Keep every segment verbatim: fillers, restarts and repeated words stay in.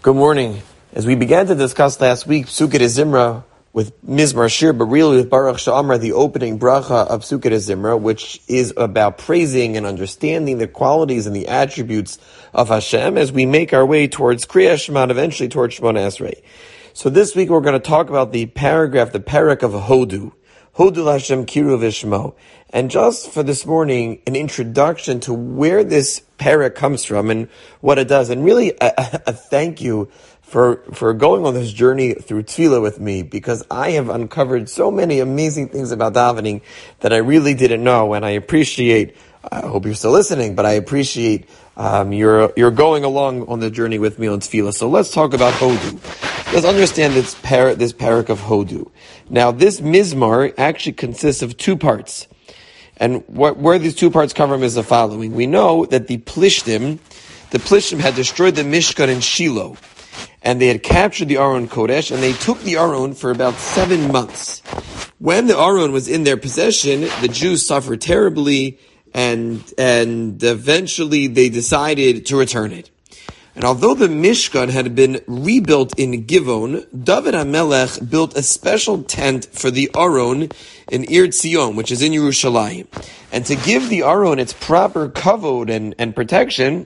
Good morning. As we began to discuss last week, Psukkot Zimra with Mizmar Shir, but really with Baruch She'amar, the opening bracha of Psukkot Zimra, which is about praising and understanding the qualities and the attributes of Hashem as we make our way towards Kriyas Shema, and eventually towards Shemona Esrei. So this week we're going to talk about the paragraph, the parak of Hodu. Hodu Hashem Kiru Vishmo. And just for this morning, an introduction to where this parak comes from and what it does. And really a, a thank you for, for going on this journey through Tefillah with me, because I have uncovered so many amazing things about davening that I really didn't know. And I appreciate, I hope you're still listening, but I appreciate um, you're, you're going along on the journey with me on Tefillah. So let's talk about Hodu. Let's understand this parak, this parak of Hodu. Now, this Mizmar actually consists of two parts. And what, where these two parts come from is the following. We know that the Plishtim, the Plishtim had destroyed the Mishkan in Shiloh. And they had captured the Aron Kodesh, and they took the Aron for about seven months. When the Aron was in their possession, the Jews suffered terribly, and, and eventually they decided to return it. And although the Mishkan had been rebuilt in Givon, David HaMelech built a special tent for the Aron in Ir Tzion, which is in Yerushalayim. And to give the Aron its proper kavod and, and protection,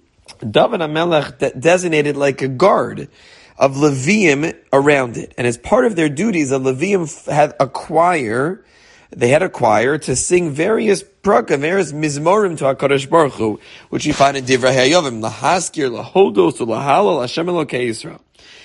David HaMelech de- designated like a guard of Leviim around it. And as part of their duties, the Leviim f- had a choir, they had a choir to sing various prakah, various mizmorim to HaKadosh Baruch Hu, which you find in Divrei HaYovim, Lahaskir, Lahodos, Lahalal, Hashem Elokei Yisrael.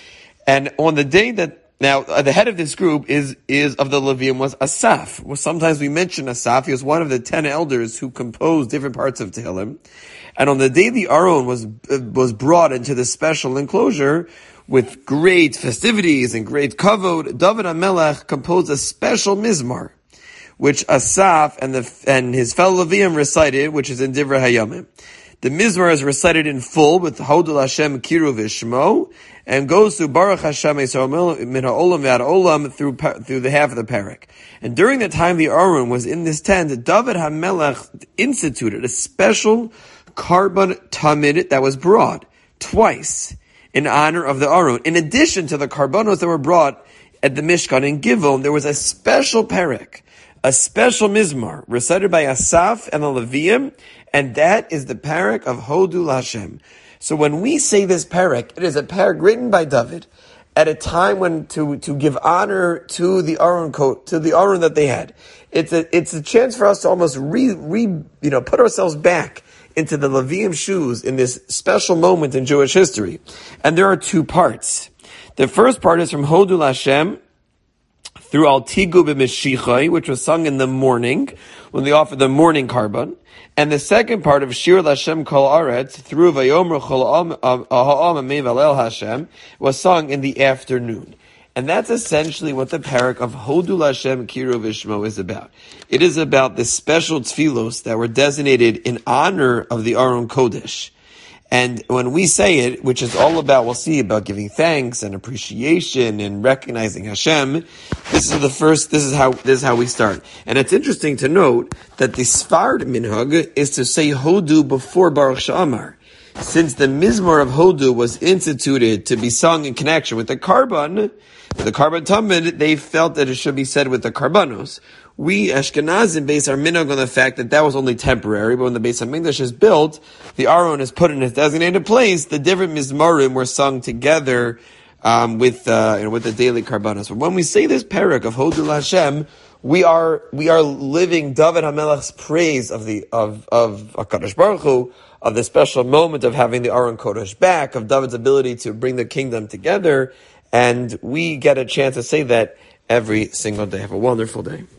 And on the day that, now, uh, the head of this group is, is, of the Levium was Asaph. Well, sometimes we mention Asaph. He was one of the ten elders who composed different parts of Tehillim. And on the day the Aron was, uh, was brought into the special enclosure, with great festivities and great kavod, David HaMelech composed a special mizmar, which Asaph and the and his fellow Levium recited, which is in Divrei HaYomim. The Mizmar is recited in full with Hodul Hashem Kiru Vishmo, and goes through Baruch Hashem Yisrael Min HaOlam V'ad Olam through through the half of the parak. And during the time the Aron was in this tent, David HaMelech instituted a special carbon tamid that was brought twice in honor of the Aron. In addition to the carbonos that were brought at the Mishkan in Givon, there was a special parak, a special mizmar recited by Asaph and the Levium, and that is the parak of Hodu Hashem. So when we say this parak, it is a parak written by David at a time when to to give honor to the Aron coat, to the Aron that they had. It's a it's a chance for us to almost re re you know put ourselves back into the Levium shoes in this special moment in Jewish history. And there are two parts. The first part is from Hodu Hashem through Al Tigu B'Mishichai, which was sung in the morning, when they offered the morning carbon. And the second part of Shir Lashem Kol Aretz, through Vayomru Chol Ha'am Mevalel Hashem, was sung in the afternoon. And that's essentially what the parak of Hodu Hashem Kiru Vishmo is about. It is about the special tefillos that were designated in honor of the Aron Kodesh. And when we say it, which is all about, we'll see, about giving thanks and appreciation and recognizing Hashem, this is the first, this is how, this is how we start. And it's interesting to note that the Sfard minhag is to say Hodu before Baruch She'amar. Since the Mizmor of Hodu was instituted to be sung in connection with the carbon, the carbon tamid, they felt that it should be said with the carbonos. We Ashkenazim base our minhag on the fact that that was only temporary, but when the Beis HaMikdash is built, the Aron is put in its designated place, the different mizmorim were sung together um, with uh, you know, with the daily carbonos. But when we say this parak of Hodu Hashem, we are we are living David HaMelech's praise of the of of HaKadosh Baruch Hu, of the special moment of having the Aron Kodesh back, of David's ability to bring the kingdom together, and we get a chance to say that every single day. Have a wonderful day.